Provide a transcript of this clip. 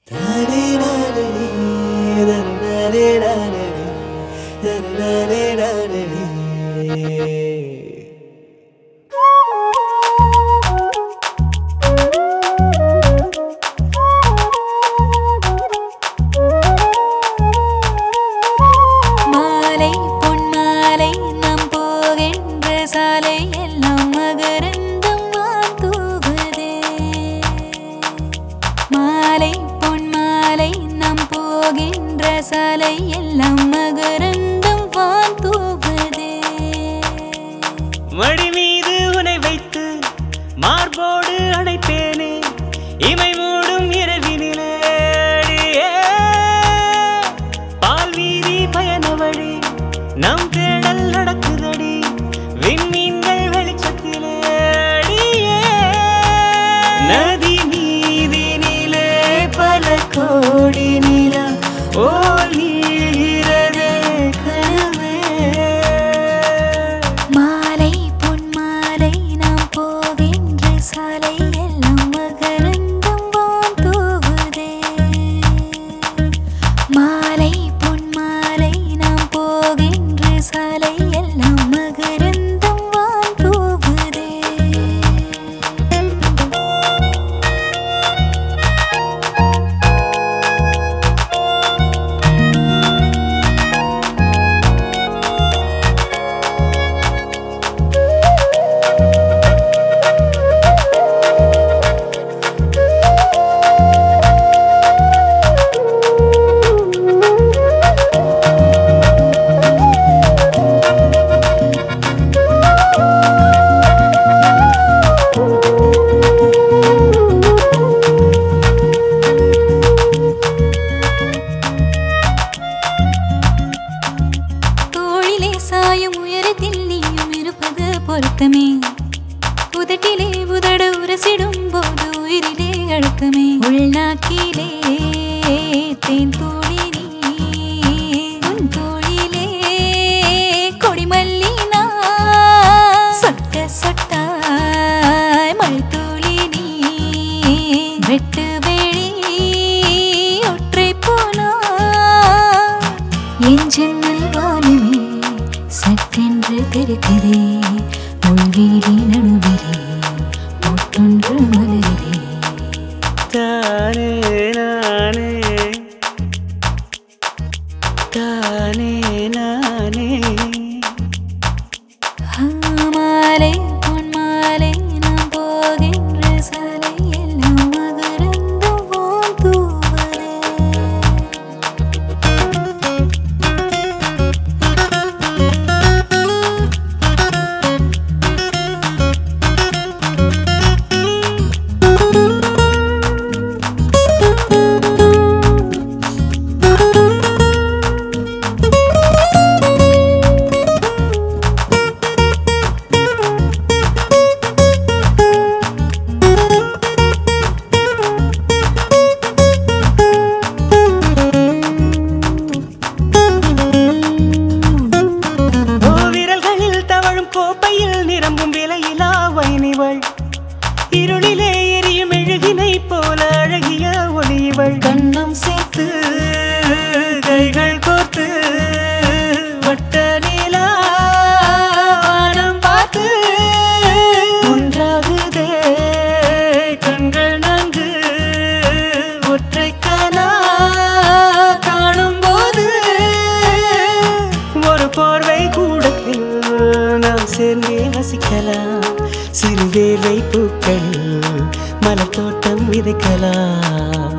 மாலை பொன்மாலை நாம் போகின்ற சாலை எல்லாம் மகரந்தம் வான் தூவுதே. மாலை பொன்மாலை நாம் போகின்ற சாலை எல்லாம் மகரந்தம் வான் தூவுதே. மடி மீது உனை வைத்து மார்போடு அணைப்பேனே இமை மூடும் இரவினிலே அடியே. பால் வீதி பயண வழி நம் தேடல் நடக்குதடி விண்மீன்கள் வெளிச்சத்திலே அடியே. நதி மீதினிலே பல கோடி நிலா ஓலிகிறதே கனவே. மாலை பொன்மாலை நாம் போகின்ற சாலை எல்லாம் மகரந்தம் வான் தூவுதே. மாலை பொன்மாலை நாம் போகின்ற சாலை எல்லாம் மகரந்தம் வான் தூவுதே. தோளிலே சாயும் உயரத்தில் நீயும் இருப்பது பொருத்தமே. உதட்டிலே உதட உரசிடும் போது உயிரிலே அழுத்தமே. உள்நாக்கிலே தேன் தூளி நீ உன் தோளிலே கொடிமல்லி நான் சொட்ட சொட்டாய் மழைத்தூளி நீ வெட்டு வேளி ஒற்றை போனா என் ஜன்னல் வானமே சட்டென்று தெரிக்குதே. உள்வீதி நடுவிலே ஒட்டொன்று மலருதே. தானே நானே தானே நானே. மாலை பொன்மாலை நாம் போகின்ற சாலை எல்லாம் மகரந்தம் வான் தூவுதே. விரல்களில் தவழும் கோப்பையில் நிரம்பும் விலையிலா வைனிவள் இருளிலே எரியும் மெழுகினை போல அழகிய ஒளிவள். கண்ணம் சேர்த்து கைகள் கோர்த்து வட்ட நீலா வானம் பார்த்து ஒன்றாகுதே கண்கள் நன்கு ஒற்றை கனா காணும் போது ஒரு போர்வை கூடத்தில் நாம் சேர்ந்தே வசிக்கலாம். சிறு வேலை பூக்களில் மலர் தோட்டம் விதைக்கலாம்.